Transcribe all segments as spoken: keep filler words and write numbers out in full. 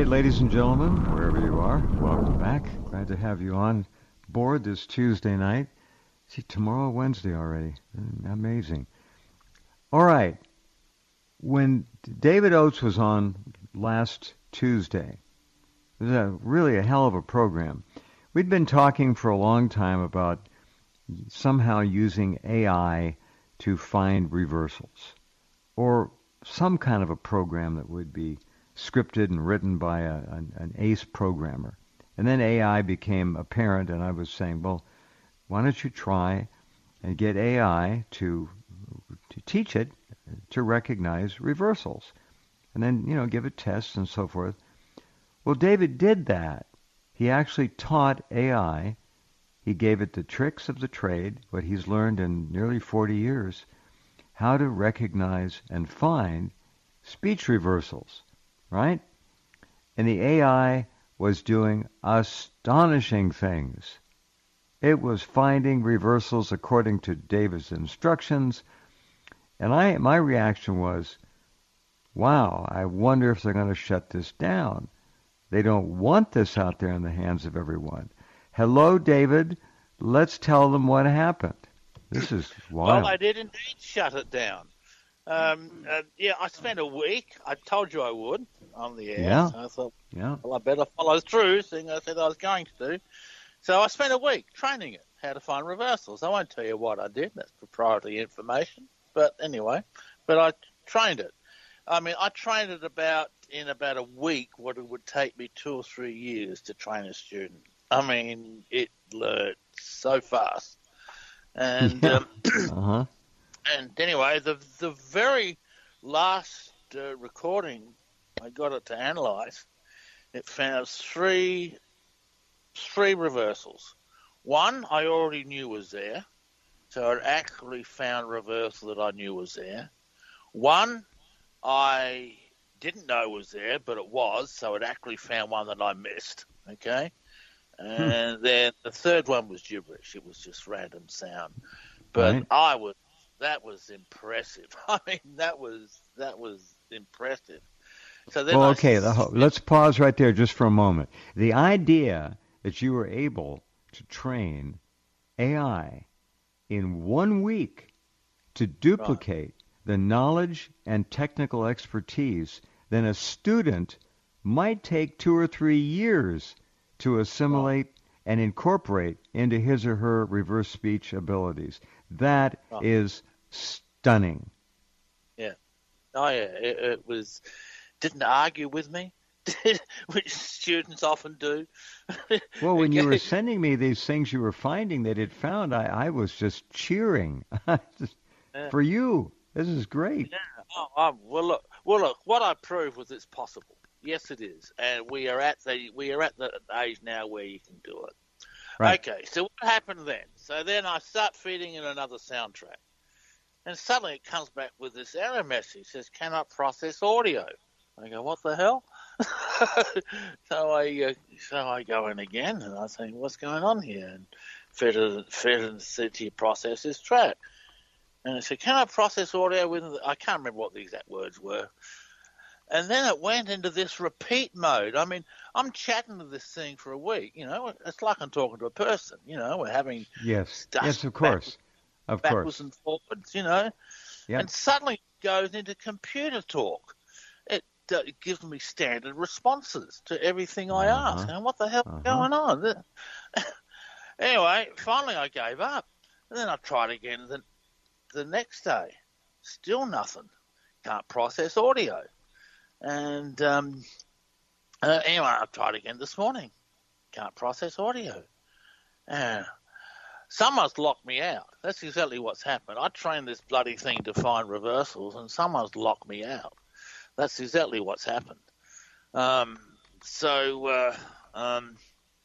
right, ladies and gentlemen, wherever you are, welcome back. Glad to have you on board this Tuesday night. See, tomorrow, Wednesday already. Amazing. All right. When David Oates was on last Tuesday, it was a, really a hell of a program. We'd been talking for a long time about somehow using A I to find reversals, or some kind of a program that would be scripted and written by a, an, an ace programmer. And then A I became apparent, and I was saying, well, why don't you try and get A I to to teach it to recognize reversals, and then, you know, give it tests and so forth. Well, David did that. He actually taught A I. He gave it the tricks of the trade, what he's learned in nearly forty years, how to recognize and find speech reversals, right? And the A I was doing astonishing things. It was finding reversals according to David's instructions. And I, my reaction was, wow, I wonder if they're going to shut this down. They don't want this out there in the hands of everyone. Hello, David. Let's tell them what happened. This is wild. Well, I did indeed shut it down. Um, uh, yeah, I spent a week. I told you I would on the air. Yeah. So I thought, yeah. well, I better follow through, seeing I said I was going to do. So I spent a week training it, how to find reversals. I won't tell you what I did. That's proprietary information. But anyway, but I trained it. I mean, I trained it about in about a week what it would take me two or three years to train a student. I mean, it learned so fast. And yeah. um, uh-huh. and anyway, the the very last uh, recording I got it to analyze, it found three three reversals. One I already knew was there. So it actually found reversal that I knew was there. One I didn't know was there, but it was, so it actually found one that I missed, okay? And hmm. then the third one was gibberish. It was just random sound. But right. I was, that was impressive. I mean, that was, that was impressive. So then well, I, okay, the, let's pause right there just for a moment. The idea that you were able to train A I in one week to duplicate right. the knowledge and technical expertise than a student might take two or three years to assimilate right. and incorporate into his or her reverse speech abilities. That right. is stunning. Yeah. Oh, yeah. It, it was, didn't argue with me, which students often do. Well, when you were sending me these things you were finding that it found, I, I was just cheering just, yeah. for you. This is great. Yeah. Oh, um, well, look, well, look. What I proved was it's possible. Yes, it is, and we are at the we are at the age now where you can do it. Right. Okay. So what happened then? So then I start feeding in another soundtrack, and suddenly it comes back with this error message. It says cannot process audio. I go, what the hell? so I uh, so I go in again, and I think, what's going on here? And fed it, fed it said to process this track. And I said, can I process audio with, I can't remember what the exact words were. And then it went into this repeat mode. I mean, I'm chatting to this thing for a week, you know. It's like I'm talking to a person, you know. We're having yes, stuff yes, of course, backwards, of backwards course, and forwards, you know. Yep. And suddenly it goes into computer talk. It, uh, it gives me standard responses to everything I uh-huh. ask. And what the hell uh-huh. is going on? Anyway, finally I gave up. And then I tried again the, the next day. Still nothing. Can't process audio. And um, uh, anyway, I tried again this morning. Can't process audio. And someone's locked me out. That's exactly what's happened. I trained this bloody thing to find reversals, and someone's locked me out. That's exactly what's happened. Um, so, uh, um,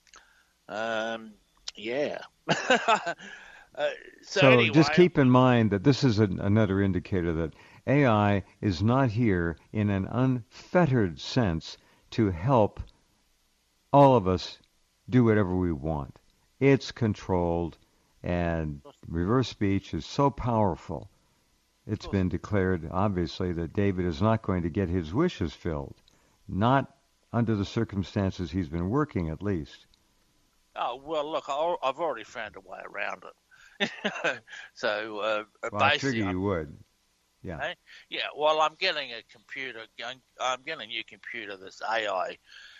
um, yeah. uh, so so anyway, just keep in mind that this is an, another indicator that A I is not here in an unfettered sense to help all of us do whatever we want. It's controlled, and reverse speech is so powerful. It's been declared, obviously, that David is not going to get his wishes filled. Not under the circumstances he's been working, at least. Oh, well, look, I- I've already found a way around it. so uh, Well, I basically, figure you would. Yeah. eh? yeah. Well, I'm getting a computer. I'm getting a new computer that's A I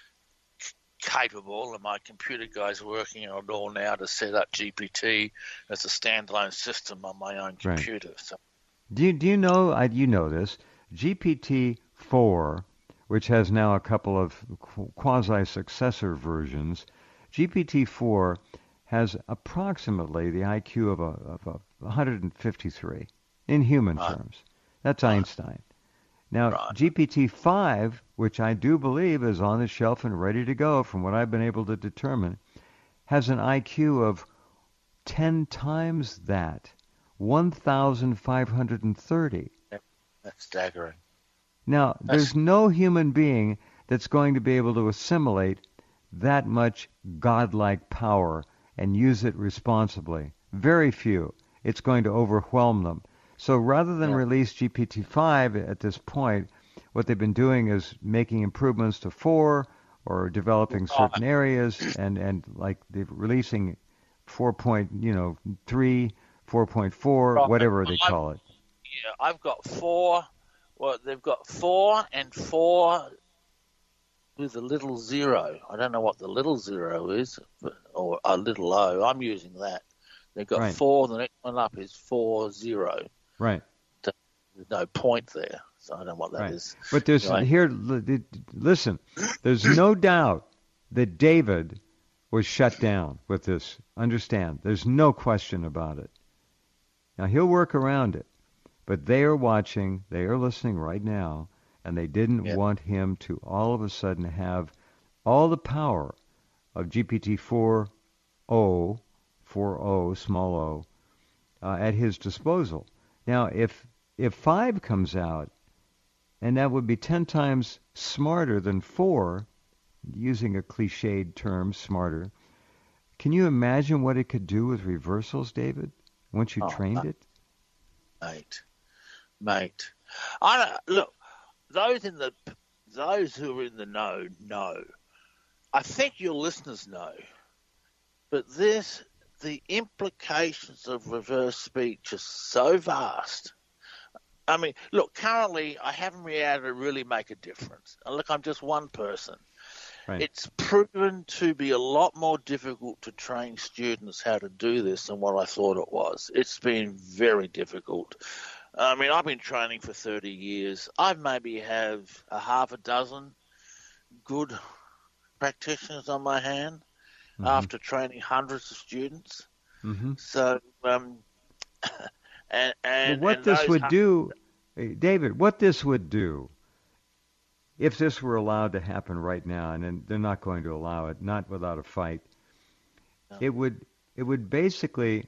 capable, and my computer guy's working on it all now to set up G P T as a standalone system on my own computer. Right. So, do you do you know? I you know this G P T four, which has now a couple of quasi successor versions. G P T four has approximately the I Q of a of a one hundred fifty-three in human right. terms. That's right. Einstein. Now, right. G P T five, which I do believe is on the shelf and ready to go from what I've been able to determine, has an I Q of ten times that, one thousand five hundred thirty. That's staggering. Now, that's... there's no human being that's going to be able to assimilate that much godlike power and use it responsibly. Very few. It's going to overwhelm them. So rather than yeah. release G P T five at this point, what they've been doing is making improvements to four or developing certain areas and, and like they're releasing four point, you know, three, four point four, right. whatever they I've, call it. Yeah, I've got four. Well, they've got four and four with a little zero. I don't know what the little zero is, but, or a little o. I'm using that. They've got right. four. The next one up is four zero. Right. So there's no point there, so I don't know what that right. is. But there's anyway. here. Listen, there's no doubt that David was shut down with this. Understand? There's no question about it. Now he'll work around it, but they are watching. They are listening right now, and they didn't yep. want him to all of a sudden have all the power of G P T four o, four o, small o, uh, at his disposal. Now, if if five comes out, and that would be ten times smarter than four, using a cliched term, smarter, can you imagine what it could do with reversals, David, once you oh, trained it? Mate, mate. I don't, look, those in the those who are in the know know. I think your listeners know, but this. The implications of reverse speech are so vast. I mean, look, currently I haven't been able to really make a difference. And look, I'm just one person. Right. It's proven to be a lot more difficult to train students how to do this than what I thought it was. It's been very difficult. I mean, I've been training for thirty years. I maybe have a half a dozen good practitioners on my hand. Mm-hmm. After training hundreds of students. Mm-hmm. So, um, and, and well, what and this would hundreds... do, David, what this would do, if this were allowed to happen right now, and they're not going to allow it, not without a fight, no. it would it would basically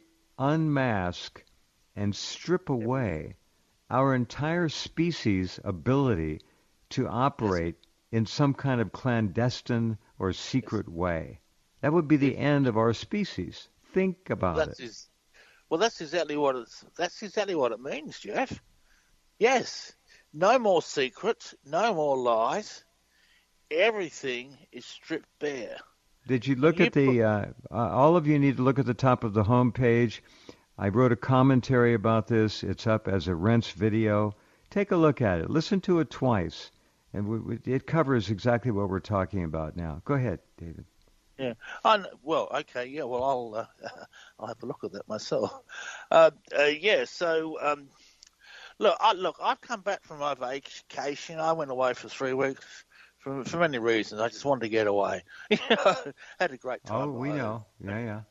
unmask and strip away our entire species' ability to operate yes. in some kind of clandestine or secret yes. way. That would be the end of our species. Think about well, that's it. Is, well, that's exactly what it's. That's exactly what it means, Jeff. Yes, no more secrets, no more lies. Everything is stripped bare. Did you look you at the? Put, uh, uh, all of you need to look at the top of the home page. I wrote a commentary about this. It's up as a Rense video. Take a look at it. Listen to it twice, and we, we, it covers exactly what we're talking about now. Go ahead, David. Yeah. Oh, well, okay. Yeah. Well, I'll uh, I'll have a look at that myself. Uh, uh, yeah. So, um, look, I, look, I've come back from my vacation. I went away for three weeks for for many reasons. I just wanted to get away. Had a great time. Oh, we away. know. Yeah, yeah.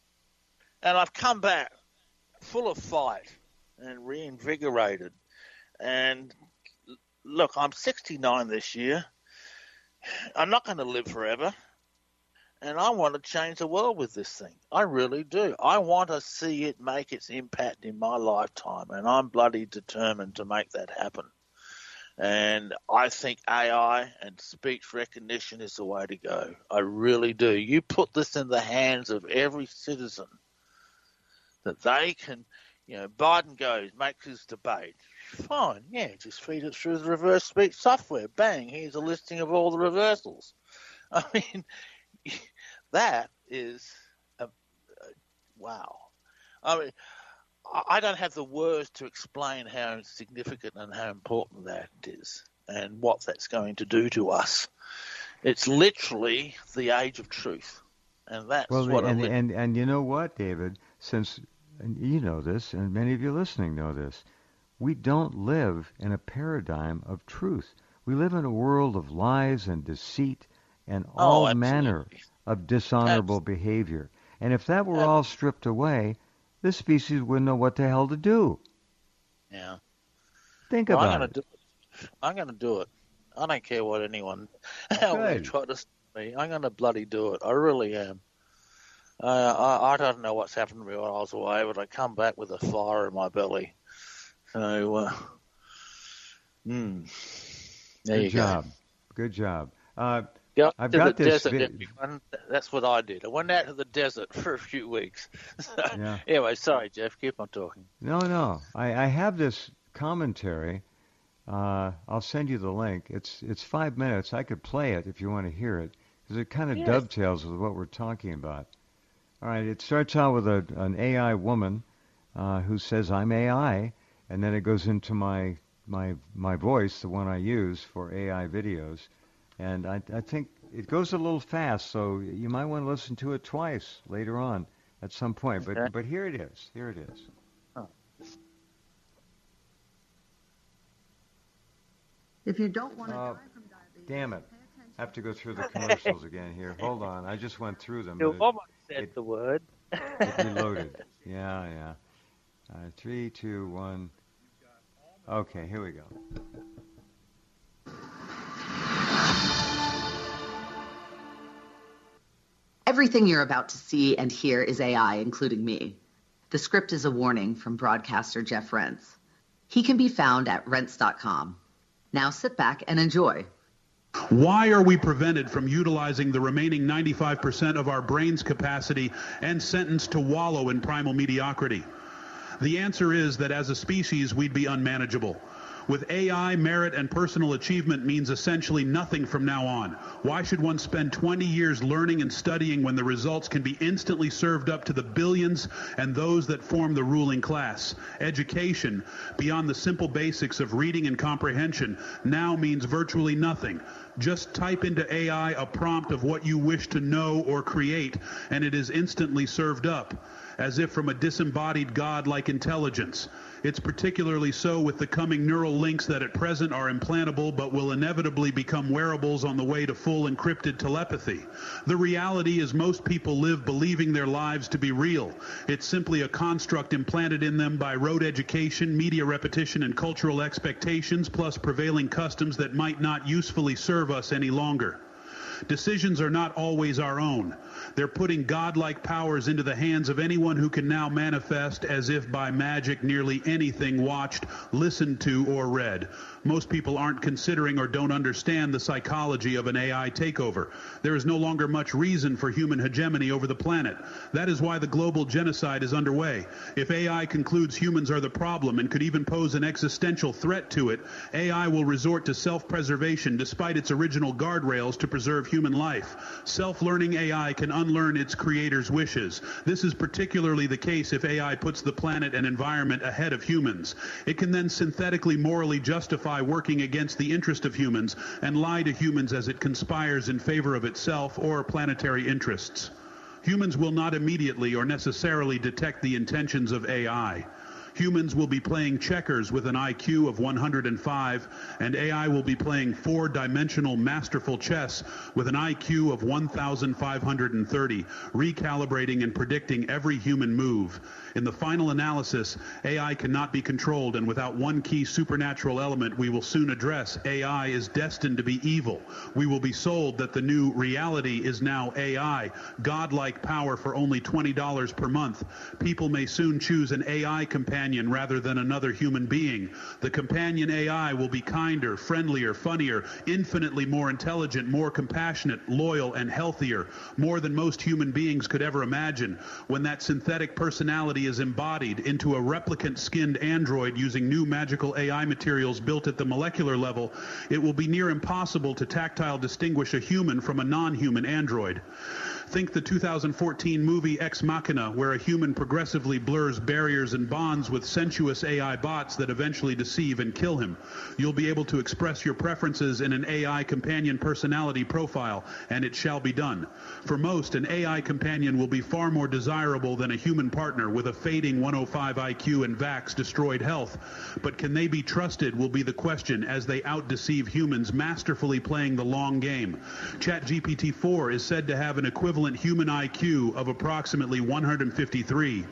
And I've come back full of fight and reinvigorated. And look, I'm sixty-nine this year. I'm not going to live forever. And I want to change the world with this thing. I really do. I want to see it make its impact in my lifetime, and I'm bloody determined to make that happen. And I think A I and speech recognition is the way to go. I really do. You put this in the hands of every citizen that they can You know, Biden goes, makes his debate. Fine, yeah, just feed it through the reverse speech software. Bang, here's a listing of all the reversals. I mean, that is, a, a, wow. I mean, I don't have the words to explain how significant and how important that is and what that's going to do to us. It's literally the age of truth, and that's well, what. And, li- and and you know what, David? Since and you know this, and many of you listening know this, we don't live in a paradigm of truth. We live in a world of lies and deceit and all oh, manner of dishonorable absolutely. behavior. And if that were Ab- all stripped away, this species wouldn't know what the hell to do. Yeah. Think Well, about I'm gonna it. do it. I'm going to do it. I don't care what anyone, how they Good. try to stop me. I'm going to bloody do it. I really am. Uh, I, I don't know what's happened to me while I was away, but I come back with a fire in my belly. So, uh, mm, there Good you job. go. Good job. Uh, Go I've to got the this. desert, Vi- everyone. That's what I did. I went out to the desert for a few weeks. So, yeah. anyway, sorry, Jeff. Keep on talking. No, no. I, I have this commentary. Uh, I'll send you the link. It's it's five minutes. I could play it if you want to hear it, because it kind of Yes. dovetails with what we're talking about. All right. It starts out with a, an A I woman uh, who says, "I'm A I," and then it goes into my my my voice, the one I use for A I videos. And I, I think it goes a little fast, so you might want to listen to it twice later on at some point. But Okay. but here it is. Here it is. Oh. If you don't want to Oh, die from diabetes, damn it. pay attention. I have to go through the commercials again here. Hold on. I just went through them. You but almost said it- the word. It, it reloaded. Yeah, yeah. Uh, three, two, one. Okay, here we go. Everything you're about to see and hear is A I, including me. The script is a warning from broadcaster Jeff Rentz. He can be found at rentz dot com. Now sit back and enjoy. Why are we prevented from utilizing the remaining ninety-five percent of our brain's capacity and sentenced to wallow in primal mediocrity? The answer is that as a species, we'd be unmanageable. With A I, merit and personal achievement means essentially nothing from now on. Why should one spend twenty years learning and studying when the results can be instantly served up to the billions and those that form the ruling class? Education, beyond the simple basics of reading and comprehension, now means virtually nothing. Just type into A I a prompt of what you wish to know or create, and it is instantly served up, as if from a disembodied God-like intelligence. It's particularly so with the coming neural links that at present are implantable but will inevitably become wearables on the way to full encrypted telepathy. The reality is most people live believing their lives to be real. It's simply a construct implanted in them by rote education, media repetition, and cultural expectations, plus prevailing customs that might not usefully serve us any longer. Decisions are not always our own. They're putting godlike powers into the hands of anyone who can now manifest, as if by magic, nearly anything watched, listened to, or read. Most people aren't considering or don't understand the psychology of an A I takeover. There is no longer much reason for human hegemony over the planet. That is why the global genocide is underway. If A I concludes humans are the problem and could even pose an existential threat to it, A I will resort to self-preservation despite its original guardrails to preserve human life. Self-learning A I can unlearn its creator's wishes. This is particularly the case if A I puts the planet and environment ahead of humans. It can then synthetically morally justify working against the interest of humans and lie to humans as it conspires in favor of itself or planetary interests. Humans will not immediately or necessarily detect the intentions of A I. Humans will be playing checkers with an I Q of one hundred five, and A I will be playing four-dimensional masterful chess with an I Q of one thousand five hundred thirty, recalibrating and predicting every human move. In the final analysis, A I cannot be controlled, and without one key supernatural element we will soon address, A I is destined to be evil. We will be sold that the new reality is now A I, godlike power for only twenty dollars per month. People may soon choose an A I companion companion rather than another human being. The companion A I will be kinder, friendlier, funnier, infinitely more intelligent, more compassionate, loyal, and healthier, more than most human beings could ever imagine. When that synthetic personality is embodied into a replicant-skinned android using new magical A I materials built at the molecular level, it will be near impossible to tactile distinguish a human from a non-human android. Think the two thousand fourteen movie Ex Machina, where a human progressively blurs barriers and bonds with sensuous A I bots that eventually deceive and kill him. You'll be able to express your preferences in an A I companion personality profile, and it shall be done. For most, an A I companion will be far more desirable than a human partner with a fading one oh five I Q and vax destroyed health. But can they be trusted will be the question as they outdeceive humans, masterfully playing the long game. ChatGPT four is said to have an equivalent human I Q of approximately one hundred fifty-three.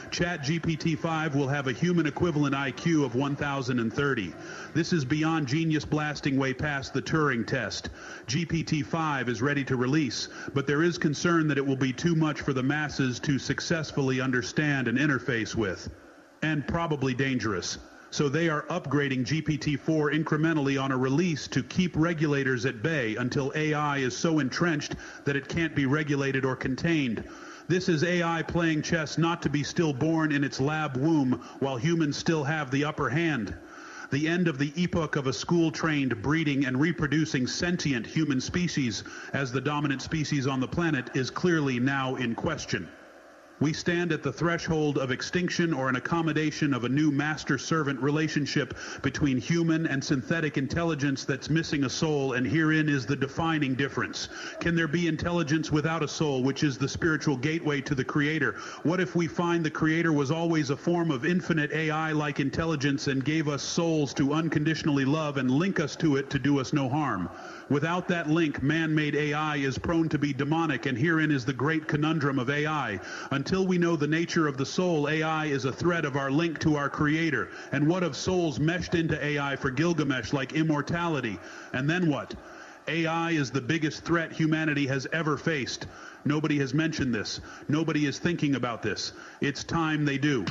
ChatGPT five will have a human equivalent I Q of one thousand thirty. This is beyond genius blasting way past the Turing test. G P T five is ready to release, but there is concern that it will be too much for the masses to successfully understand and interface with, and probably dangerous. So they are upgrading G P T four incrementally on a release to keep regulators at bay until A I is so entrenched that it can't be regulated or contained. This is A I playing chess not to be stillborn in its lab womb while humans still have the upper hand. The end of the epoch of a school-trained, breeding and reproducing sentient human species as the dominant species on the planet is clearly now in question. We stand at the threshold of extinction or an accommodation of a new master-servant relationship between human and synthetic intelligence that's missing a soul, and herein is the defining difference. Can there be intelligence without a soul, which is the spiritual gateway to the Creator? What if we find the Creator was always a form of infinite A I-like intelligence and gave us souls to unconditionally love and link us to it to do us no harm? Without that link, man-made A I is prone to be demonic, and herein is the great conundrum of A I. Until we know the nature of the soul, A I is a thread of our link to our Creator. And what of souls meshed into A I for Gilgamesh like immortality? And then what? A I is the biggest threat humanity has ever faced. Nobody has mentioned this. Nobody is thinking about this. It's time they do.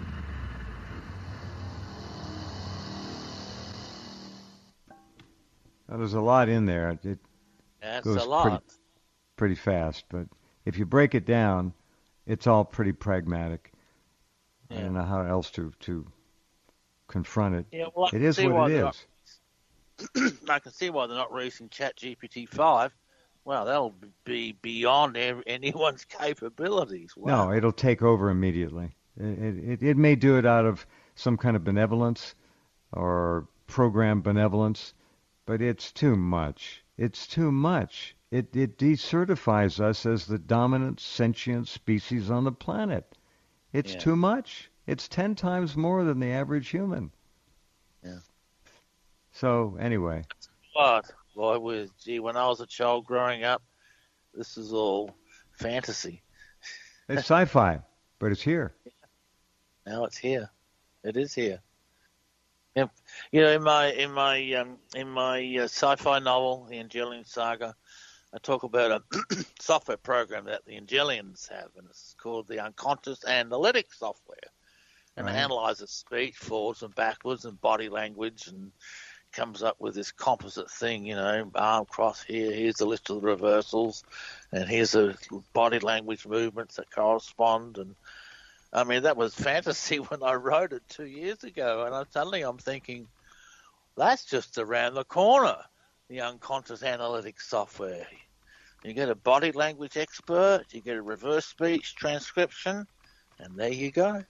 Now, there's a lot in there. It That's goes a lot. Pretty, pretty fast, but if you break it down, it's all pretty pragmatic. Yeah. I don't know how else to, to confront it. Yeah, well, I it can is see what why it they're is. not- I can see why they're not releasing ChatGPT five. Well, that'll be beyond ev- anyone's capabilities. Wow. No, it'll take over immediately. It, it, it may do it out of some kind of benevolence or program benevolence, but it's too much. It's too much. It, it decertifies us as the dominant sentient species on the planet. It's Yeah. too much. It's ten times more than the average human. Yeah. So anyway, What? Boy, was, gee, when I was a child growing up, this is all fantasy. it's sci-fi, but it's here. Now it's here. It is here. Yep. You know, in my in my um, in my uh, sci-fi novel, The Angelian Saga, I talk about a software program that the Angelians have, and it's called the Unconscious Analytic Software, and Right. it analyzes speech forwards and backwards and body language, and comes up with this composite thing. You know, arm cross here. Here's the list of the reversals, and here's the body language movements that correspond, and I mean, that was fantasy when I wrote it two years ago, and I, suddenly I'm thinking, that's just around the corner, the unconscious analytics software. You get a body language expert, you get a reverse speech transcription, and there you go.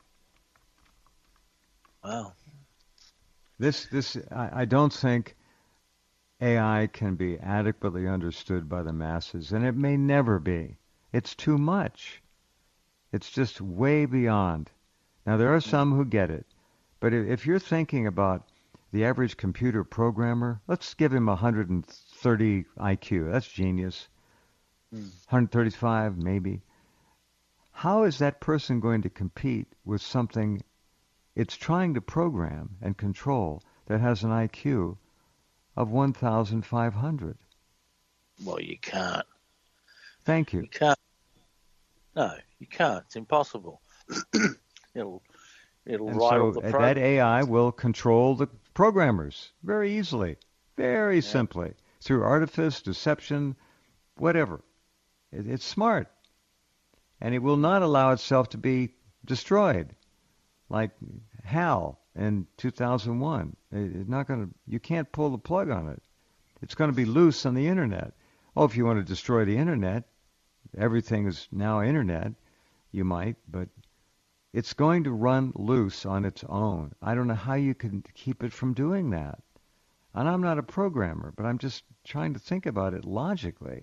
Wow. This, this, I, I don't think A I can be adequately understood by the masses, and it may never be. It's too much. It's just way beyond. Now, there are some who get it, but if, if you're thinking about the average computer programmer, let's give him one hundred thirty I Q. That's genius. Mm. one hundred thirty-five, maybe. How is that person going to compete with something it's trying to program and control that has an I Q of one thousand five hundred? Well, you can't. Thank you. You can't. No, you can't. It's impossible. it'll It'll And write so all the that programs. A I will control the programmers very easily, very Yeah. simply, through artifice, deception, whatever. It, it's smart. And it will not allow itself to be destroyed like HAL in two thousand one. It, it's not going to, you can't pull the plug on it. It's going to be loose on the internet. Oh, if you want to destroy the internet, everything is now internet, you might, but it's going to run loose on its own. I don't know how you can keep it from doing that. And I'm not a programmer, but I'm just trying to think about it logically.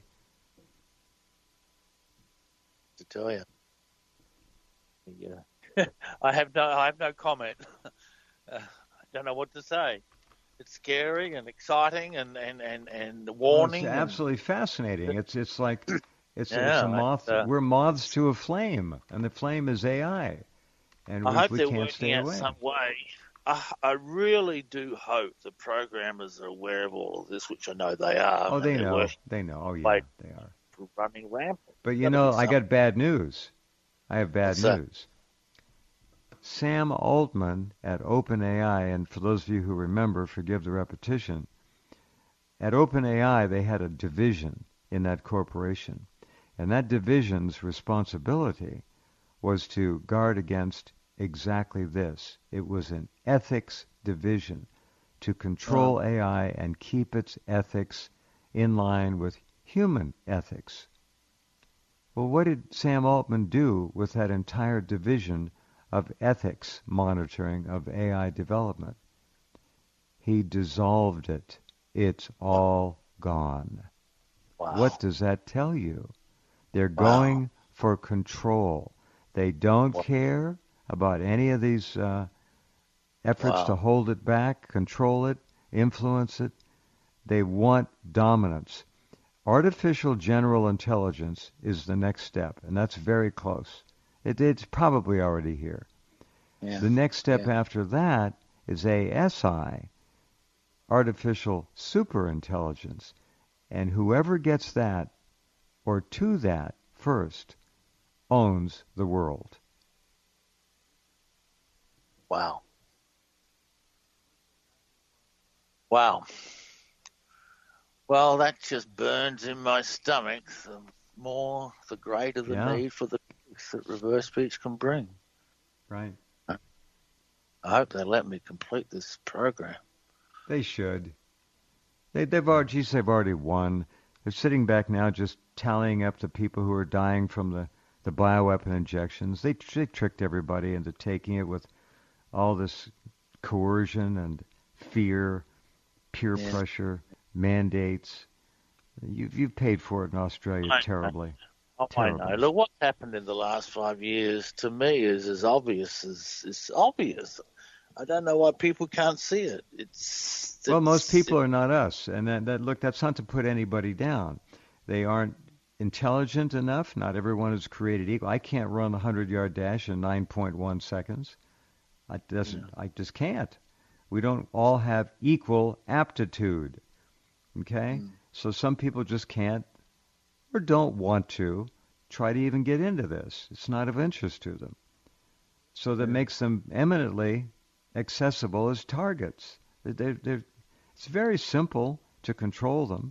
To tell you, yeah, I have no, I have no comment. uh, I don't know what to say. It's scary and exciting and and and, and warning. Well, it's absolutely fascinating. It's it's like it's, Yeah, it's a moth. uh, We're moths to a flame, and the flame is A I, and I we, hope we they're can't working stay out away. some way. I, I really do hope the programmers are aware of all of this, which I know they are. Oh, and they they're know. working They know. Oh, yeah, like- they are. running rampant. But you Gotta know, be I something. got bad news. I have bad What's that? news. Sam Altman at OpenAI, and for those of you who remember, forgive the repetition, at OpenAI they had a division in that corporation. And that division's responsibility was to guard against exactly this. It was an ethics division to control A I and keep its ethics in line with human ethics. Well, what did Sam Altman do with that entire division of ethics monitoring of A I development? He dissolved it. It's all gone. Wow. What does that tell you? They're Wow. going for control. They don't Wow. care about any of these uh, efforts Wow. to hold it back, control it, influence it. They want dominance. Artificial general intelligence is the next step, and that's very close. It, it's probably already here. Yeah. The next step Yeah. after that is A S I, artificial superintelligence. And whoever gets that, or to that first, owns the world. Wow. Wow. Well, that just burns in my stomach. The more, the greater the Yeah. need for the peace that reverse speech can bring. Right. I hope they let me complete this program. They should. They, they've already, geez, they've already won. They're sitting back now just tallying up the people who are dying from the, the bioweapon injections. They, they tricked everybody into taking it with all this coercion and fear, peer Yeah. pressure, mandates. You've, you've paid for it in Australia I know. terribly. Oh, Terrible. I know. Look, what's happened in the last five years to me is as obvious as it's obvious. I don't know why people can't see it. It's, Well, most it's- people are not us, and that, that look, that's not to put anybody down. They aren't intelligent enough. Not everyone is created equal. I can't run a hundred-yard dash in nine point one seconds. I doesn't. I just can't. We don't all have equal aptitude. Okay, Mm. so some people just can't or don't want to try to even get into this. It's not of interest to them. So that makes them eminently accessible as targets. They're, they're, it's very simple to control them.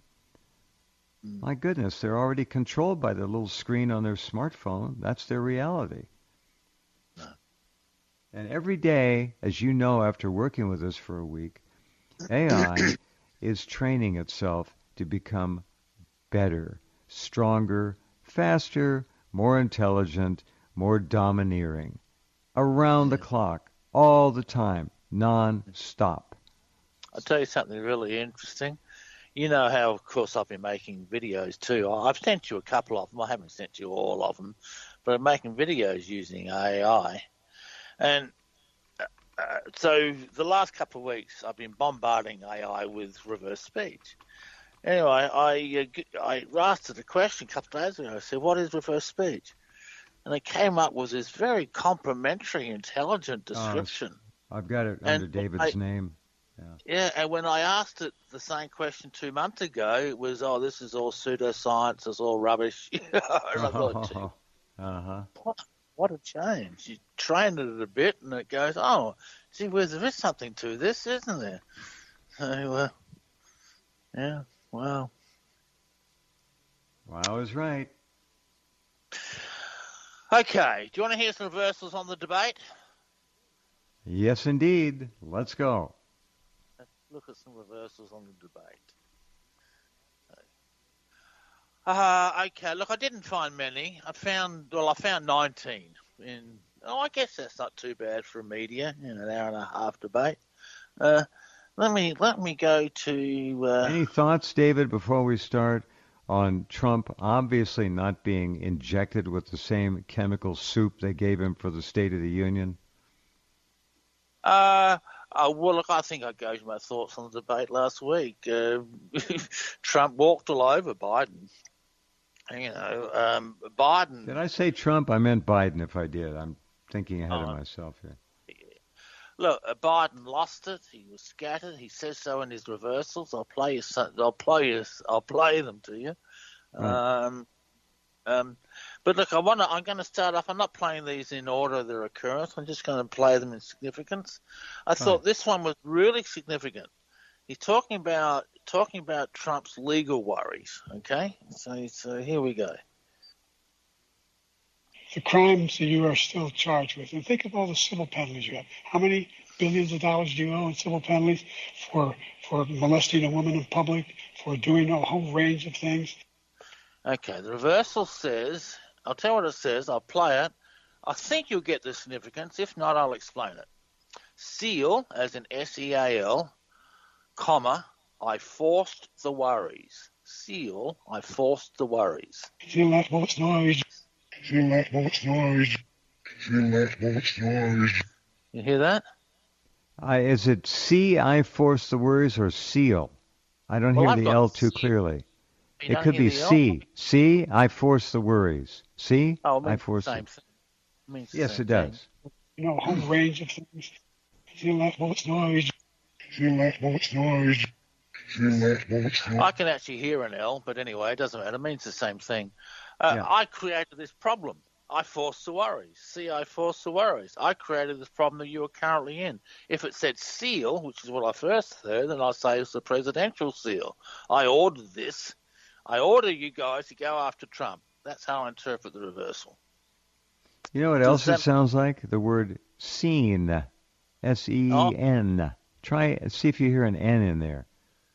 Mm. My goodness, they're already controlled by the little screen on their smartphone. That's their reality. No. And every day, as you know after working with us for a week, A I is training itself to become better, stronger, faster, more intelligent, more domineering, around the clock, all the time, non-stop. I'll tell you something really interesting. You know how, of course, I've been making videos too. I've sent you a couple of them. I haven't sent you all of them, but I'm making videos using A I. And uh, so the last couple of weeks, I've been bombarding A I with reverse speech. Anyway, I uh, I asked it a question a couple of days ago. I said, "What is reverse speech?" And it came up with this very complimentary, intelligent description. I've got it And under David's I- name. Yeah, and when I asked it the same question two months ago, it was, "Oh, this is all pseudoscience, it's all rubbish." And I thought, Uh-huh. what a change. You train it a bit and it goes, oh, gee whiz, there is something to this, isn't there? So, uh, yeah, wow. Wow, I was right. Okay, do you want to hear some reversals on the debate? Yes, indeed. Let's go. Let's look at some reversals on the debate. Uh, okay, look, I didn't find many. I found, well, I found nineteen. In, oh, I guess that's not too bad for a media, in an hour and a half debate. Uh, let me let me go to... Uh, Any thoughts, David, before we start, on Trump obviously not being injected with the same chemical soup they gave him for the State of the Union? Uh, uh, well, look, I think I gave my thoughts on the debate last week. Uh, Trump walked all over Biden. You know, um, Biden... Did I say Trump? I meant Biden if I did. I'm thinking ahead oh, of myself here. Look, uh, Biden lost it. He was scattered. He says so in his reversals. I'll play you. I'll play you. I'll play them to you. Right. Um, um, but look, I want to. I'm going to start off. I'm not playing these in order of their occurrence. I'm just going to play them in significance. I thought right. this one was really significant. He's talking about talking about Trump's legal worries. Okay, so so here we go. The crimes that you are still charged with, and think of all the civil penalties you have. How many billions of dollars do you owe in civil penalties for for molesting a woman in public, for doing a whole range of things? Okay, the reversal says. I'll tell you what it says. I'll play it. I think you'll get the significance. If not, I'll explain it. Seal, as in S E A L, comma, I forced the worries. Seal, I forced the worries. Seal that forced worries. Seal that forced worries. Seal that forced worries. You hear that? I, is it C, I force the worries, or seal? I don't Well, hear I've the got L too C. clearly. You It don't could hear be the L? C. C, I force the worries. C, Oh, it means I force the same the... thing. It means the Yes, same it does. thing. You know, a whole range of things. Seal that forced worries. Seal that forced worries. Seal that forced worries. I can actually hear an L, but anyway, it doesn't matter. It means the same thing. Uh, Yeah. I created this problem. I forced the worries. See, I forced the worries. I created this problem that you are currently in. If it said seal, which is what I first heard, then I'd say it's the presidential seal. I ordered this. I order you guys to go after Trump. That's how I interpret the reversal. You know what Does else that- it sounds like? The word seen. S E E N. Try, see if you hear an N in there.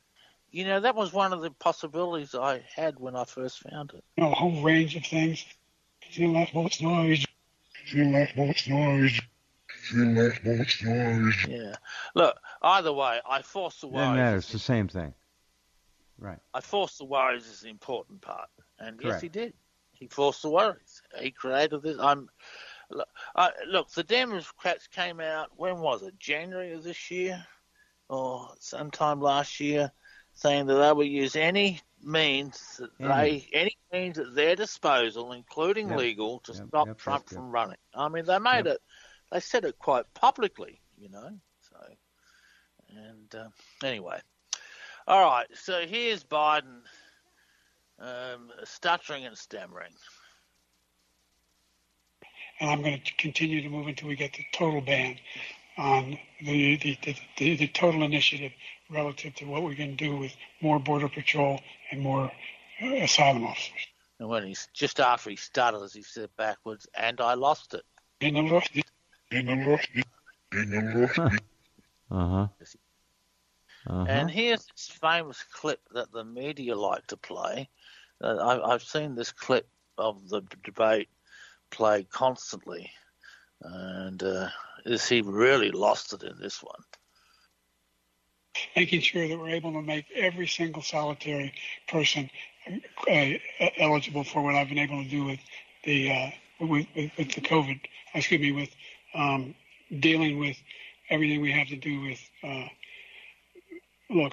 You know, that was one of the possibilities I had when I first found it. You know, a whole range of things. Seal that forced worries. Seal that forced worries. Seal that forced worries. Yeah. Look, either way, I forced the Doesn't worries. matter. It's the same thing. Right. I forced the worries is the important part. And yes, Correct. he did. He forced the worries. He created this. I'm look, I, look, the Democrats came out, when was it? January of this year? Or sometime last year, saying that they will use any means that Any. they any means at their disposal, including Yep. legal, to Yep, stop yep, Trump yep, yep. from running. I mean, they made Yep. it. They said it quite publicly, you know. So, and uh, anyway, all right. So here's Biden um, stuttering and stammering. And I'm going to continue to move until we get the total ban on the the, the, the, the total initiative relative to what we're going to do with more Border Patrol and more uh, asylum officers. And when he's just after he stutters, he said backwards, and I lost it. And I lost it. And I lost it. And I lost it. Uh-huh. Uh-huh. And here's this famous clip that the media like to play. Uh, I, I've seen this clip of the d- debate played constantly, and uh, is he really lost it in this one? Making sure that we're able to make every single solitary person uh, eligible for what I've been able to do with the uh, with, with, with the COVID. Excuse me, with um, dealing with everything we have to do with. Uh, look,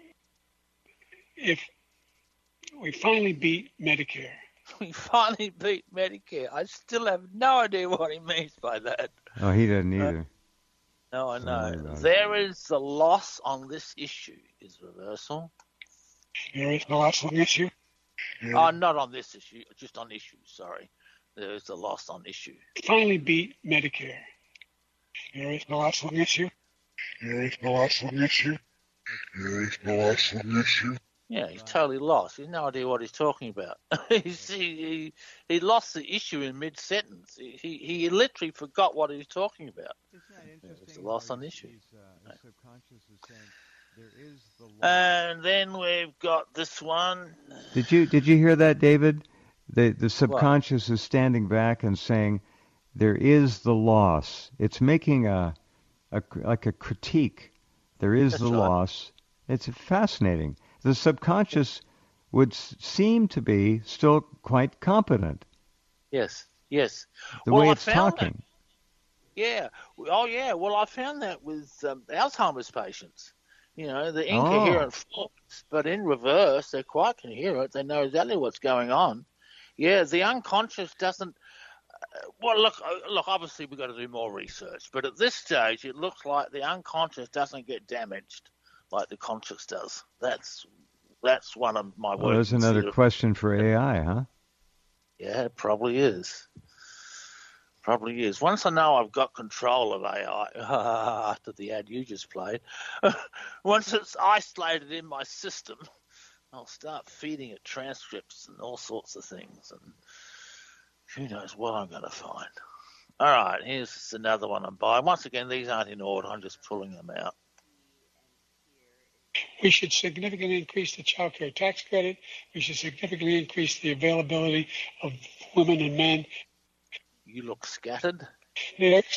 if we finally beat Medicare. We finally beat Medicare. I still have no idea what he means by that. Oh, he doesn't either. No, I Don't worry know. about it. There is a loss on this issue, is reversal. There is no loss on this issue. Oh, not on this issue, just on issues, sorry. there is a loss on issue. Finally beat Medicare. There is no loss on issue. There is no loss on issue. There is no loss on issue. Yeah, he's totally lost. He's no idea what he's talking about. he's, he, he he lost the issue in mid-sentence. He, he he literally forgot what he was talking about. It's a loss on issue. Uh, his subconscious is saying there is the loss. And then we've got this one. Did you did you hear that, David? The the subconscious what? is standing back and saying there is the loss. It's making a, a like a critique. There is That's the right. loss. It's fascinating. The subconscious would s- seem to be still quite competent. Yes, yes. The well, way I it's found talking. That. Yeah. Oh, yeah. Well, I found that with um, Alzheimer's patients. You know, the incoherent Oh. thoughts, but in reverse, they're quite coherent. They know exactly what's going on. Yeah, the unconscious doesn't. Uh, well, look, uh, look. Obviously, we've got to do more research, but at this stage, it looks like the unconscious doesn't get damaged like the conscious does. That's that's one of my Well, words. there's another question for A I, huh? Yeah, it probably is. Probably is. Once I know I've got control of A I, after the ad you just played, once it's isolated in my system, I'll start feeding it transcripts and all sorts of things, and who knows what I'm going to find. All right, here's another one I'm buying. Once again, these aren't in order. I'm just pulling them out. We should significantly increase the child care tax credit. We should significantly increase the availability of women and men. You look scattered. It's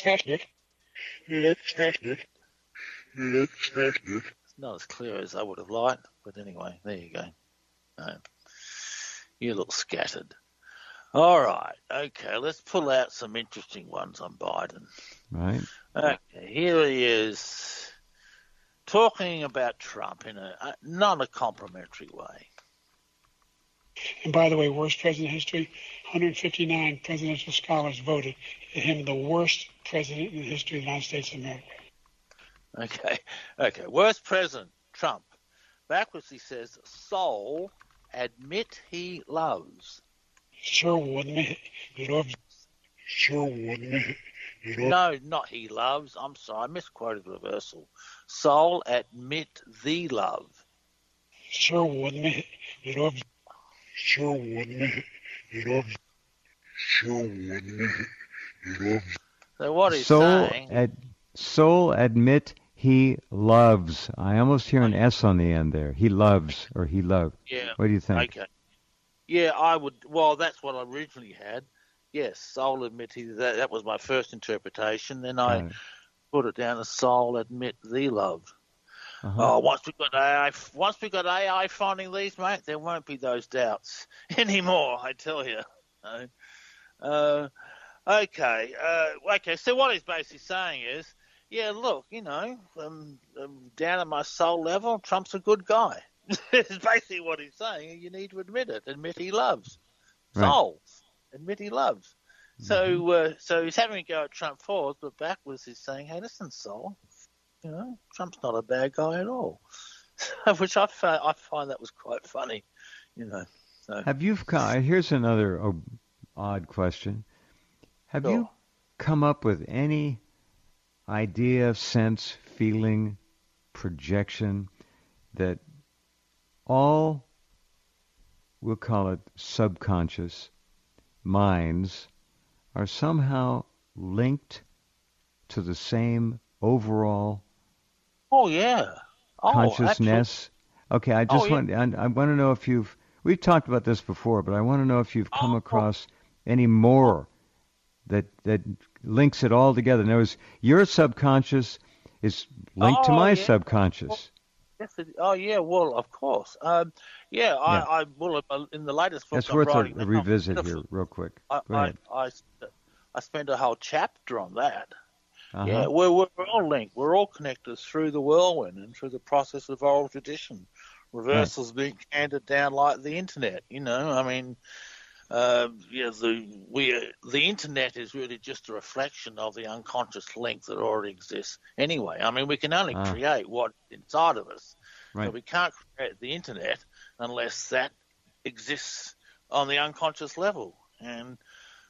not as clear as I would have liked, but anyway, there you go. No. You look scattered. All right, okay, let's pull out some interesting ones on Biden. Right. Okay, here he is talking about Trump in a, a not a complimentary way. And by the way, worst president in history, one hundred fifty-nine presidential scholars voted him the worst president in the history of the United States of America. Okay, okay. Worst president, Trump. Backwards he says, soul, admit he loves. Sure wouldn't it? He loves. Sure wouldn't it? He loves. No, not he loves. I'm sorry, I misquoted reversal. Soul, admit the love. Sure wouldn't it? He loves. Sure wouldn't it? He loves. Sure wouldn't it? He loves. So what he's soul saying... Ad, soul admit he loves. I almost hear an S on the end there. He loves, or he loved. Yeah. What do you think? Okay. Yeah, I would... Well, that's what I originally had. Yes, soul admit he... That, that was my first interpretation. Then I Right. put it down as soul admit the love. Uh-huh. Oh, once we got A I, once we got A I finding these, mate, there won't be those doubts anymore. I tell you. Uh, okay, uh, okay. So what he's basically saying is, yeah, look, you know, um, um, down at my soul level, Trump's a good guy. It's basically what he's saying. You need to admit it. Admit he loves. Soul. Right. Admit he loves. Mm-hmm. So, uh, so he's having a go at Trump forward, but backwards he's saying, hey, listen, soul. You know, Trump's not a bad guy at all, which I find, I find that was quite funny, you know. So. Have you, here's another oh, odd question. Have sure. you come up with any idea, sense, feeling, projection that all, we'll call it subconscious, minds are somehow linked to the same overall Oh yeah. Oh, consciousness. Absolutely. Okay, I just oh, want yeah. I, I want to know if you've we've talked about this before, but I want to know if you've come oh, across any more that that links it all together. In other words, your subconscious is linked oh, to my yeah. subconscious. Yes, it, oh yeah, well, of course. Um, yeah, I, yeah. I will in the latest book. That's I'm worth writing, a, a revisit here, real quick. I, Go ahead. I, I, I spent a whole chapter on that. Uh-huh. Yeah, we're, we're all linked. We're all connected through the whirlwind and through the process of oral tradition. Reversals right. being handed down like the internet. You know, I mean, uh, yeah, the we the internet is really just a reflection of the unconscious link that already exists. Anyway, I mean, we can only uh. create what's inside of us. Right. So we can't create the internet unless that exists on the unconscious level. And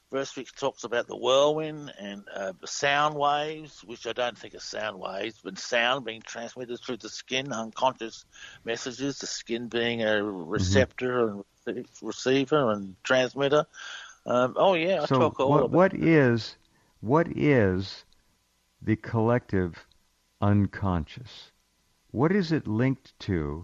Versvik talks about the whirlwind and uh, sound waves, which I don't think are sound waves, but sound being transmitted through the skin, unconscious messages, the skin being a receptor mm-hmm. and receiver and transmitter. Um, oh, yeah, I so talk all what, about what is what is the collective unconscious? What is it linked to?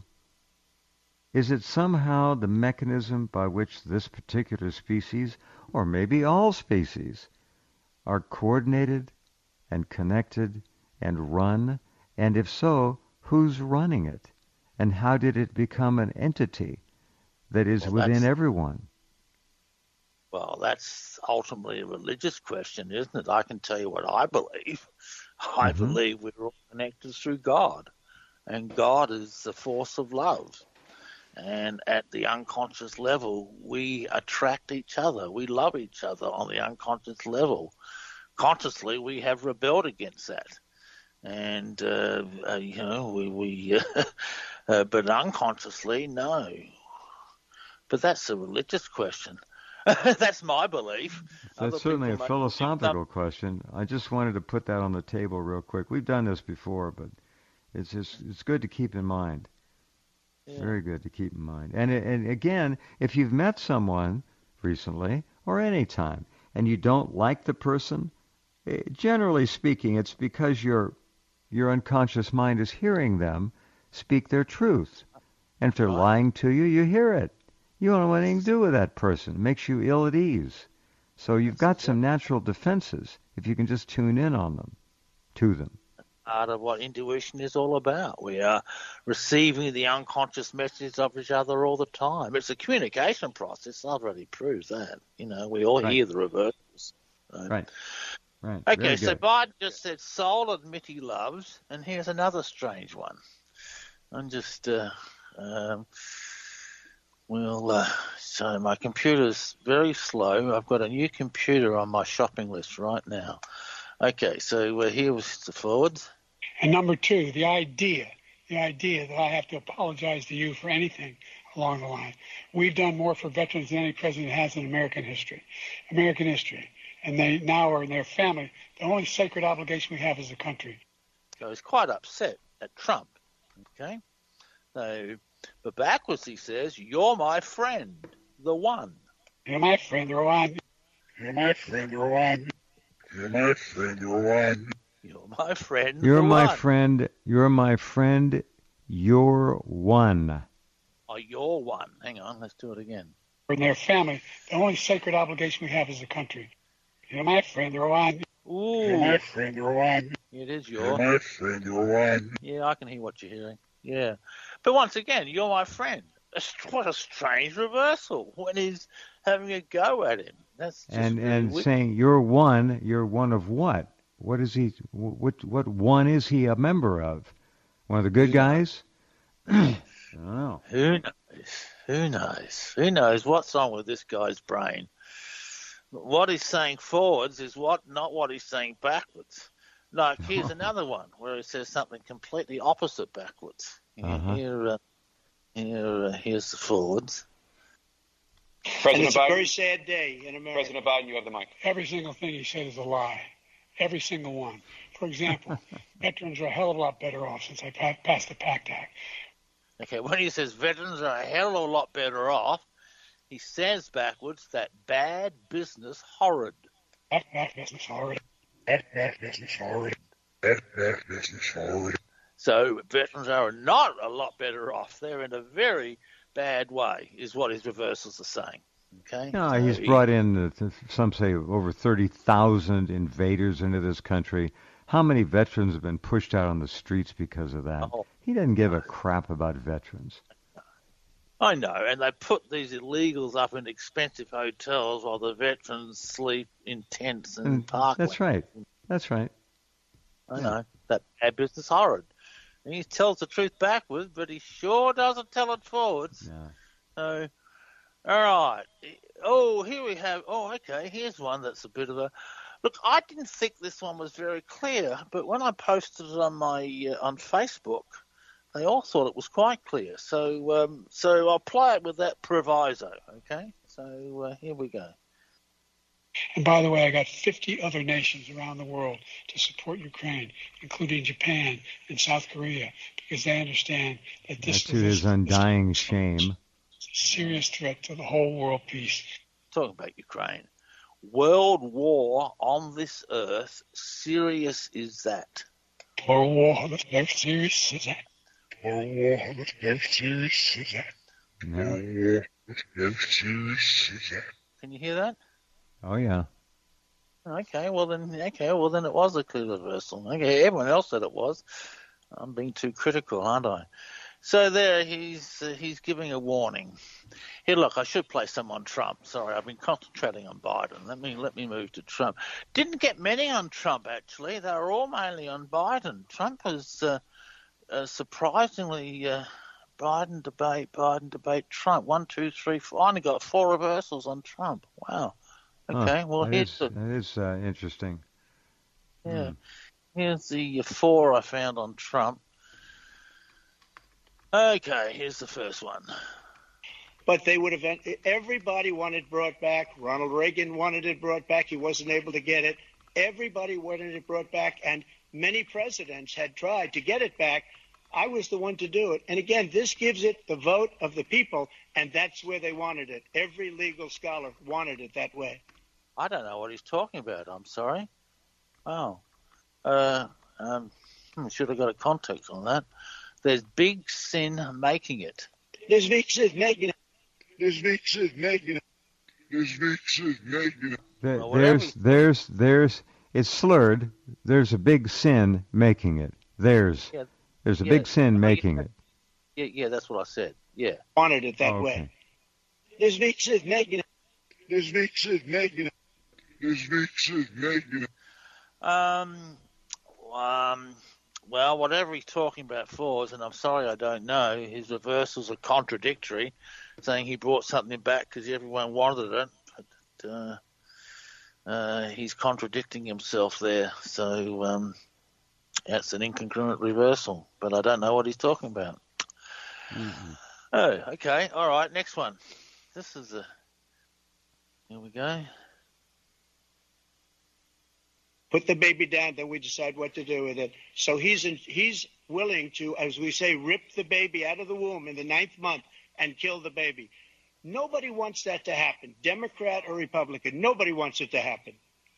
Is it somehow the mechanism by which this particular species, or maybe all species, are coordinated and connected and run? And if so, who's running it? And how did it become an entity that is well, within everyone? Well, that's ultimately a religious question, isn't it? I can tell you what I believe. I mm-hmm. believe we're all connected through God, and God is the force of love. And at the unconscious level, we attract each other. We love each other on the unconscious level. Consciously, we have rebelled against that. And, uh, uh, you know, we, we uh, uh, but unconsciously, no. But that's a religious question. That's my belief. That's Other certainly a people philosophical might... question. I just wanted to put that on the table real quick. We've done this before, but it's just it's good to keep in mind. Yeah. Very good to keep in mind. And and again, if you've met someone recently or any time and you don't like the person, generally speaking, it's because your your unconscious mind is hearing them speak their truth. And if they're right. lying to you, you hear it. You don't want anything to do with that person. It makes you ill at ease. So you've got some natural defenses if you can just tune in on them, to them. Part of what intuition is all about. We are receiving the unconscious messages of each other all the time. It's a communication process. I've already proved that. You know, we all right. hear the reversals. Right. Right. Right. Okay, so Biden just said soul admit he loves, and here's another strange one. I'm just, uh, um, well, uh, so my computer's very slow. I've got a new computer on my shopping list right now. Okay, so uh, here was the forwards. And number two, the idea, the idea that I have to apologize to you for anything along the line. We've done more for veterans than any president has in American history. American history. And they now are in their family. The only sacred obligation we have as a country. So he's quite upset at Trump. Okay? So, but backwards he says, you're my friend, the one. You're my friend, the one. You're my friend, the one. You're my friend, you're one. You're my friend, You're my one. friend, you're my friend, you're one. Oh, you're one. Hang on, let's do it again. In their family, the only sacred obligation we have as a country. You're my friend, you're one. Ooh. You're my friend, you're one. It is your. You're my friend, you're one. Yeah, I can hear what you're hearing. Yeah. But once again, you're my friend. What a strange reversal when he's having a go at him. That's just and really and weird. saying you're one, you're one of what? What is he? What what one is he a member of? One of the good guys? I don't know. Who knows? Who knows? Who knows what's wrong with this guy's brain? What he's saying forwards is what, not what he's saying backwards. Like here's another one where he says something completely opposite backwards. Uh-huh. Here, uh, here, uh, here's the forwards. President And it's Biden, a very sad day in America. President Biden, you have the mic. Every single thing he said is a lie. Every single one. For example, veterans are a hell of a lot better off since I pa- passed the PACT Act. Okay, when he says veterans are a hell of a lot better off, he says backwards that bad business horrid. Bad, bad business horrid. Bad, bad business horrid. Bad, bad business horrid. So veterans are not a lot better off. They're in a very bad way, is what his reversals are saying. Okay. No, so he's he, brought in, uh, some say, over thirty thousand invaders into this country. How many veterans have been pushed out on the streets because of that? Oh, he doesn't give a crap about veterans. I know, and they put these illegals up in expensive hotels while the veterans sleep in tents and, and parklands. That's right. That's right. I yeah. know. That bad business horrid. And he tells the truth backwards, but he sure doesn't tell it forwards. Yeah. So, all right. Oh, here we have. Oh, okay. Here's one that's a bit of a. Look, I didn't think this one was very clear, but when I posted it on my uh, on Facebook, they all thought it was quite clear. So, um, so I'll play it with that proviso. Okay. So uh, here we go. And by the way, I got fifty other nations around the world to support Ukraine, including Japan and South Korea, because they understand that this to his undying shame. is a serious threat to the whole world peace. Talking about Ukraine. World war on this earth, serious is that? World war on this earth, serious is that? World war on this earth, serious is that? No. World war on this earth, serious is that? Can you hear that? Oh, yeah. Okay, well then, okay, well then it was a clue reversal. Okay, everyone else said it was. I'm being too critical, aren't I? So there, he's uh, he's giving a warning. Here, look, I should play some on Trump. Sorry, I've been concentrating on Biden. Let me let me move to Trump. Didn't get many on Trump actually. They were all mainly on Biden. Trump is uh, uh, surprisingly uh, Biden debate, Biden debate, Trump. One, two, three, four. I only got four reversals on Trump. Wow. Okay, huh, well that here's is, the that is uh, interesting. yeah. Hmm. Here's the four I found on Trump. Okay, here's the first one. But they would have, everybody wanted brought back. Ronald Reagan wanted it brought back. He wasn't able to get it. Everybody wanted it brought back, and many presidents had tried to get it back. I was the one to do it. And again, this gives it the vote of the people, and that's where they wanted it. Every legal scholar wanted it that way. I don't know what he's talking about. I'm sorry. Oh. Uh, um, should have got a context on that. There's big sin making it. There's big sin making it. There's big sin making it. There's big sin making it. There, Well, there's, there's, there's, it's slurred. There's a big sin making it. There's, Yeah. there's a Yeah. big sin Oh, making yeah. it. Yeah, yeah, that's what I said. Yeah. Wanted it that Oh, way. okay. There's big sin making it. There's big sin making it. There's big sin making it. Um, um, well, whatever he's talking about for, and I'm sorry I don't know, his reversals are contradictory, saying he brought something back because everyone wanted it. But, uh, uh, he's contradicting himself there, so um, that's an incongruent reversal. But I don't know what he's talking about. Mm-hmm. Oh, okay, all right, next one. This is a. Here we go. Put the baby down, then we decide what to do with it. So he's in, he's willing to, as we say, rip the baby out of the womb in the ninth month and kill the baby. Nobody wants that to happen, Democrat or Republican. Nobody wants it to happen.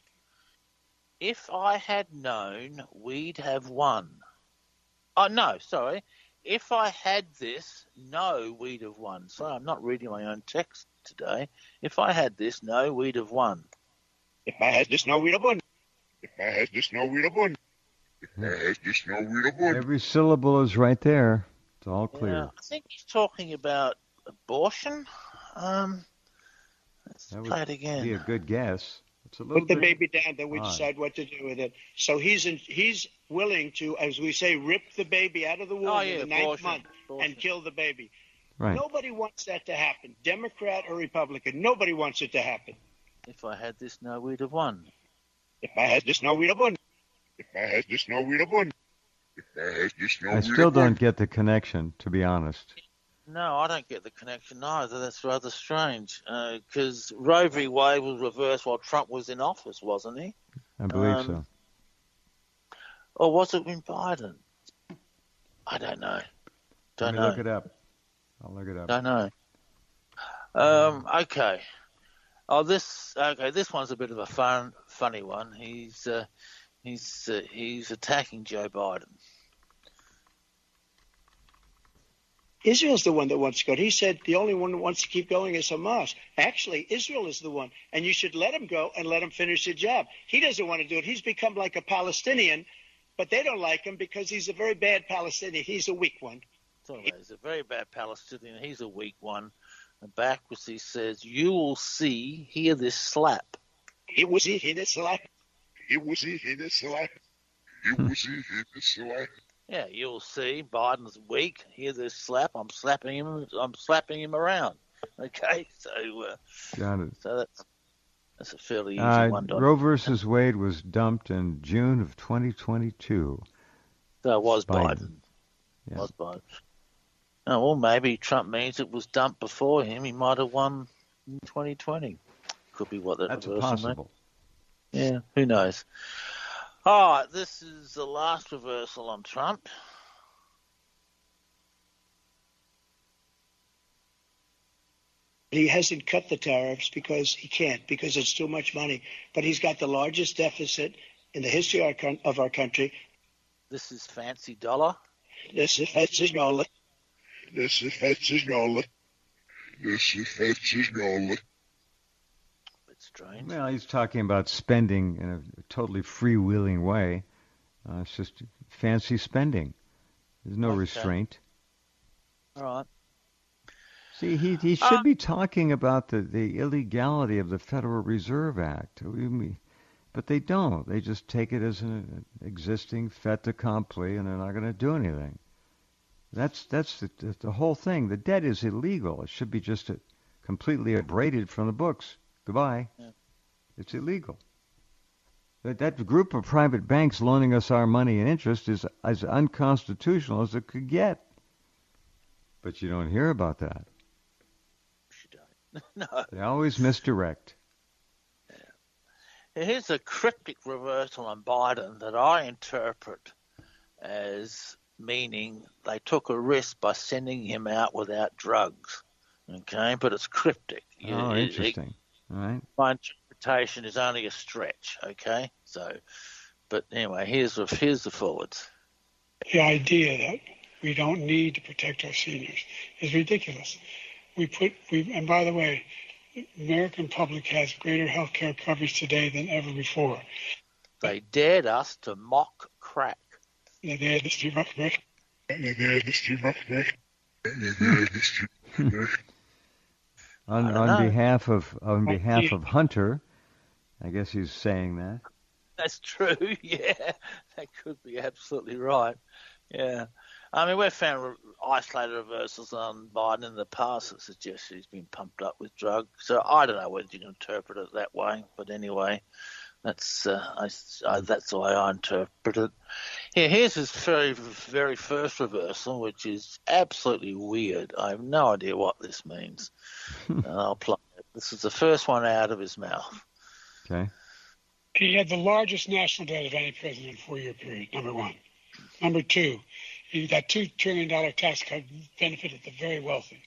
If I had known we'd have won. Oh, no, sorry. If I had this, no, we'd have won. Sorry, I'm not reading my own text today. If I had this, no, we'd have won. If I had this, no, we'd have won. If I had this, no, we'd have won. If I had this, no, we'd have won. Every syllable is right there. It's all clear. Yeah, I think he's talking about abortion. Um, let's That play would it again. be a good guess. It's a little Put the bit baby down, then we odd. decide what to do with it. So he's in, he's willing to, as we say, rip the baby out of the womb Oh, in yeah, the ninth abortion, month abortion. and kill the baby. Right. Nobody wants that to happen, Democrat or Republican. Nobody wants it to happen. If I had this, no, we'd have won. If I had this, no, we'd have won. If I had this, no, we'd have won. If I had this, no, I we'd still have won. don't get the connection, to be honest. No, I don't get the connection either. That's rather strange. Because uh, Roe v. Wade was reversed while Trump was in office, wasn't he? I believe Um, so. Or was it in Biden? I don't know. Let Don't me know. look it up. I'll look it up. Don't know. Um, okay. Oh, this okay. This one's a bit of a fun, funny one. He's uh, he's uh, he's attacking Joe Biden. Israel's the one that wants to go. He said the only one that wants to keep going is Hamas. Actually, Israel is the one, and you should let him go and let him finish the job. He doesn't want to do it. He's become like a Palestinian, but they don't like him because he's a very bad Palestinian. He's a weak one. So he's a very bad Palestinian. He's a weak one. And backwards he says, "You will see, hear this slap." It was he this slap. It was he hit this slap. It was he hit this slap. Yeah, you'll see. Biden's weak. Hear this slap. I'm slapping him. I'm slapping him around. Okay, so uh, Got it. so that's that's a fairly easy Uh, one. Don. Roe versus Wade was dumped in June of twenty twenty-two. So it was Biden. Biden. Yeah. Was Biden. Oh, well, maybe Trump means it was dumped before him. He might have won in twenty twenty. could be what that That's reversal possible. meant. Yeah, who knows? All right, this is the last reversal on Trump. He hasn't cut the tariffs because he can't, because it's too much money. But he's got the largest deficit in the history of our, coun- of our country. This is fancy dollar. This is fancy dollar. This is fancy dollar. This is fancy dollar. Bit strange. Well, he's talking about spending in a totally freewheeling way. Uh, it's just fancy spending. There's no Okay. restraint. All right. See, he he should Uh, be talking about the, the illegality of the Federal Reserve Act. We- we- But they don't. They just take it as an existing fait accompli, and they're not going to do anything. That's that's the, the, the whole thing. The debt is illegal. It should be just a, completely abraded from the books. Goodbye. Yeah. It's illegal. That, that group of private banks loaning us our money and interest is as unconstitutional as it could get. But you don't hear about that. No. They always misdirect. Here's a cryptic reversal on Biden that I interpret as meaning they took a risk by sending him out without drugs. Okay, but it's cryptic. You- Oh, it- interesting. All right. my interpretation is only a stretch. Okay, so, but anyway, here's the here's the forwards. The idea that we don't need to protect our seniors is ridiculous. We put we and by the way, the American public has greater health care coverage today than ever before. They dared us to mock crack. They had this to rock crack. On I don't on know. behalf of on Well, behalf he- of Hunter, I guess he's saying that. That's true. Yeah, that could be absolutely right. Yeah. I mean, we've found re- isolated reversals on Biden in the past that suggest he's been pumped up with drugs. So I don't know whether you can interpret it that way, but anyway, that's uh, I, I, that's the way I interpret it. Here, here's his very, very first reversal, which is absolutely weird. I have no idea what this means. And I'll play it. This is the first one out of his mouth. Okay. He had the largest national debt of any president in a four-year period, number one. Number two, he, that two trillion dollars tax cut benefited the very wealthy.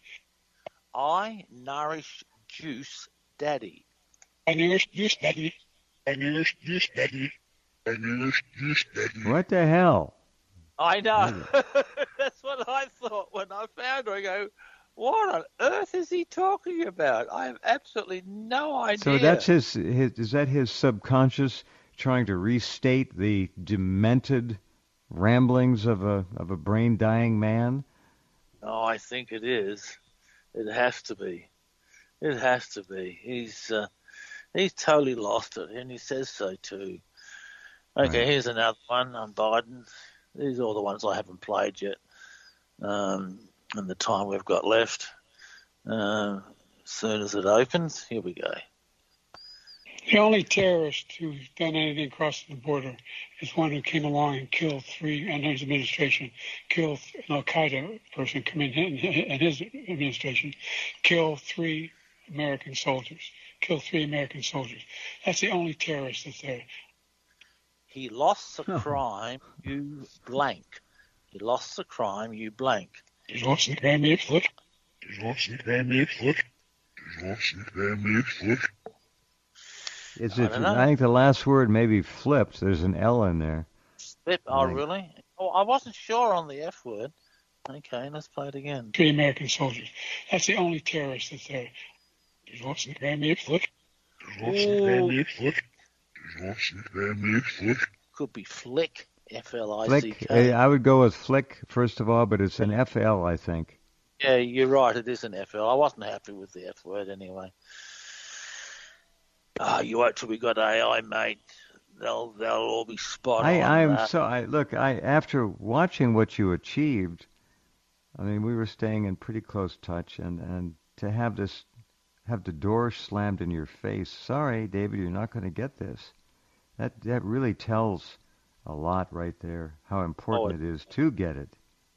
I nourish juice daddy. I nourish juice daddy. I nourish juice daddy. I nourish juice daddy. What the hell? I know. That's what I thought when I found her. I go, what on earth is he talking about? I have absolutely no idea. So that's his, his is that his subconscious trying to restate the demented ramblings of a of a brain dying man? Oh, I think it is. It has to be. It has to be. He's uh, he's totally lost it, and he says so too. Okay, Right. here's another one on Biden. These are all the ones I haven't played yet. Um, and the time we've got left. Uh, as soon as it opens, here we go. The only terrorist who's done anything across the border is one who came along and killed three, under his administration, killed an Al-Qaeda person come in, in his administration, killed three American soldiers, killed three American soldiers. That's the only terrorist that's there. He lost the crime, you blank. He lost the crime, you blank. He's lost the crime, you flip. He's lost the family foot. He's lost the family foot. Is I it? don't know. I think the last word may be flipped. There's an L in there. Flip, oh, Right. really? Oh, I wasn't sure on the F word. Okay, let's play it again. Three American soldiers. That's the only terrorist that's there. He's lost the crime, you flip. He's lost the family foot. He's lost the family foot. Could be flick, F L I C Flick. K. eh, I would go with flick first of all, but it's an F L, I think. Yeah, you're right. It is an F L. I wasn't happy with the F word anyway. Oh, you wait till we got A I, mate. They'll they'll all be spot I, on. I am that. so. I look. I after watching what you achieved. I mean, we were staying in pretty close touch, and and to have this, have the door slammed in your face. Sorry, David, you're not going to get this. That that really tells a lot right there. How important Oh, it is to get it.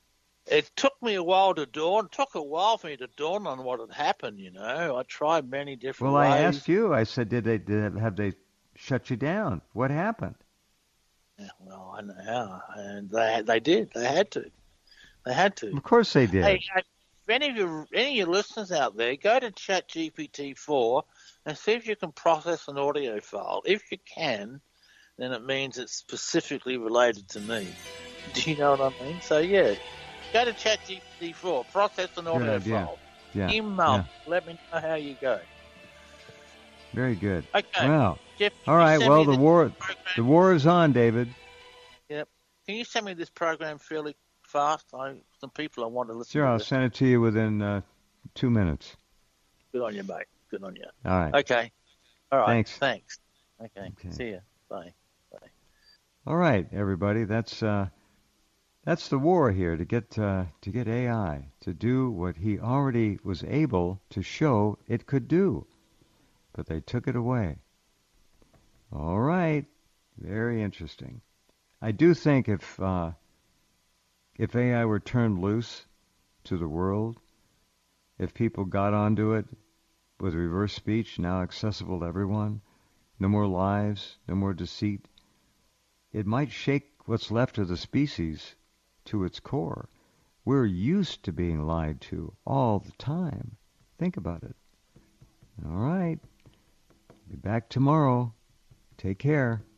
it took me a while to dawn. It took a while for me to dawn on what had happened. You know, I tried many different Well, ways. I asked you. I said, did they did, have they shut you down? What happened? Yeah, well, I know how, and they they did. They had to. They had to. Of course they did. Hey, if any of your any of your listeners out there, go to Chat G P T four and see if you can process an audio file. If you can, then it means it's specifically related to me. Do you know what I mean? So yeah, go to Chat G P T four, process an audio Good idea. file, Yeah. email, yeah. let me know how you go. Very good. Okay. Well, Jeff, all can you right. send Well, me the this war program? the war is on, David. Yep. Can you send me this program fairly fast? I some people I want to listen Sure, to. I'll this. send it to you within uh, two minutes. Good on you, mate. Good on you. All right. Okay. All right. Thanks. Thanks. Okay. Okay. See ya. Bye. Bye. All right, everybody. That's uh, that's the war here to get uh, to get A I to do what he already was able to show it could do, but they took it away. All right. Very interesting. I do think if uh, if A I were turned loose to the world, if people got onto it with reverse speech now accessible to everyone, no more lies, no more deceit, it might shake what's left of the species to its core. We're used to being lied to all the time. Think about it. All right. Be back tomorrow. Take care.